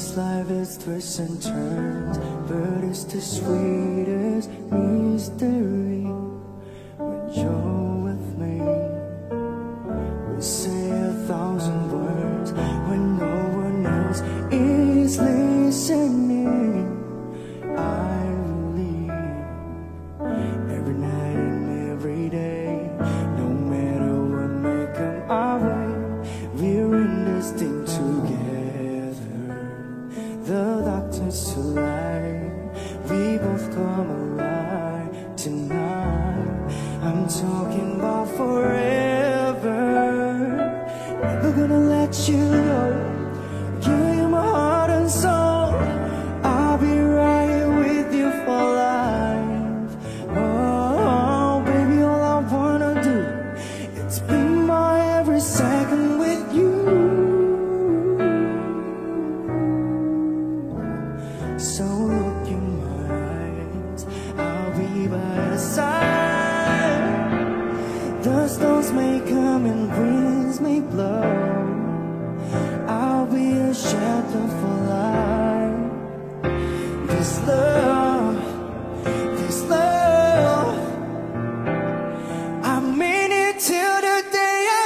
This life is twists and turns, but it's the sweetest mystery. When you're with me, we say 1,000 words when no one else is listening. I believe every night and every day, no matter what may come our way, we're in this thing together. The darkness to light, we both come alive tonight. I'm talking about forever. Never gonna let you go. Give you my heart and soul. I'll be right here with you for life. Oh, baby, all I wanna do is spend my every second with you. So look in my eyes, I'll be by your side. The storms may come and winds may blow, I'll be a shelter for life. This love, I mean it till the day I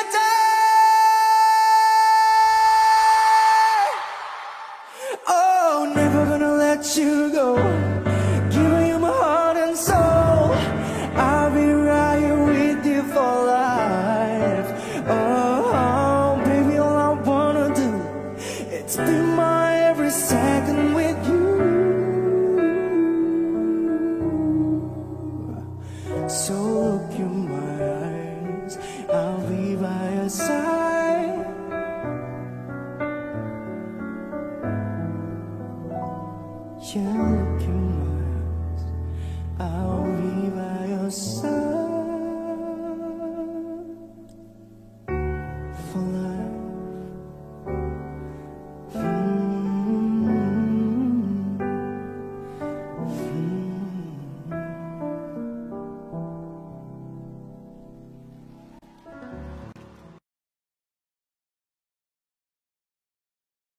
die. Oh, never gonna let you go. Giving you my heart and soul. I'll be right here with you for life. Oh, baby, all I wanna do is spend my every second with you. So look in my eyes, I'll be by your side. Yeah, look in my